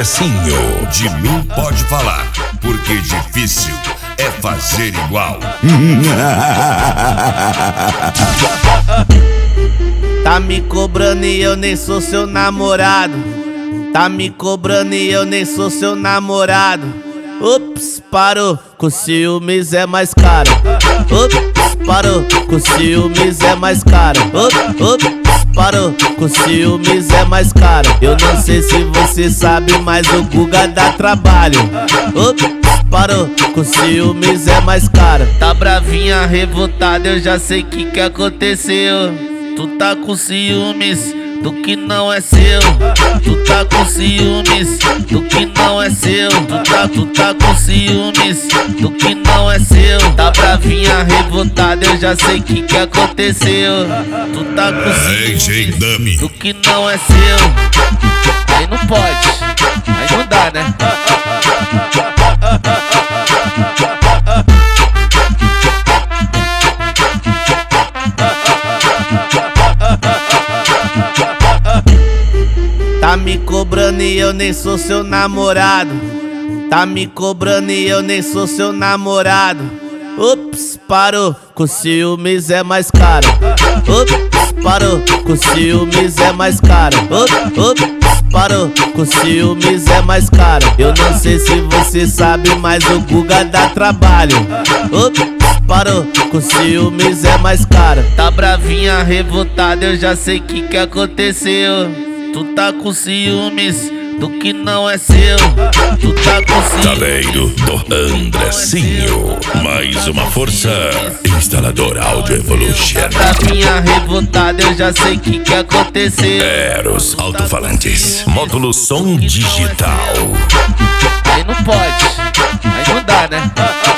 Andrezinho. De mim pode falar, porque difícil é fazer igual. Tá me cobrando e eu nem sou seu namorado. Tá me cobrando e eu nem sou seu namorado. Ups, parou, com ciúmes é mais caro. Ups, parou, com ciúmes é mais caro. Ups, parou, com ciúmes é mais caro. Eu não sei se você sabe, mas o Guga dá trabalho. Ups, parou, com ciúmes é mais caro. Tá bravinha, revoltada, eu já sei que aconteceu. Tu tá com ciúmes do que não é seu. Tu tá com ciúmes do que não é seu. Tu tá com ciúmes do que não é seu. Tá bravinha, revoltada, eu já sei que aconteceu. Tu tá com ciúmes do que não é seu. Aí não pode, aí não dá, né? Tá me cobrando e eu nem sou seu namorado. Tá me cobrando e eu nem sou seu namorado. Ups, parou, com ciúmes é mais caro. Ups, parou, com ciúmes é mais caro. Ups, parou, com ciúmes é mais caro. Eu não sei se você sabe, mas o Guga dá trabalho. Ups, parou, com ciúmes é mais caro. Tá bravinha, revoltada, eu já sei que aconteceu. Tu tá com ciúmes do que não é seu. Tu tá com ciúmes Taleiro do Andrezinho. Mais uma força. Instalador Audio Evolution. Tá bravinha, revoltada, eu já sei que aconteceu. Eros Alto-Falantes. Módulo som digital. Aí não pode, aí não dá, né?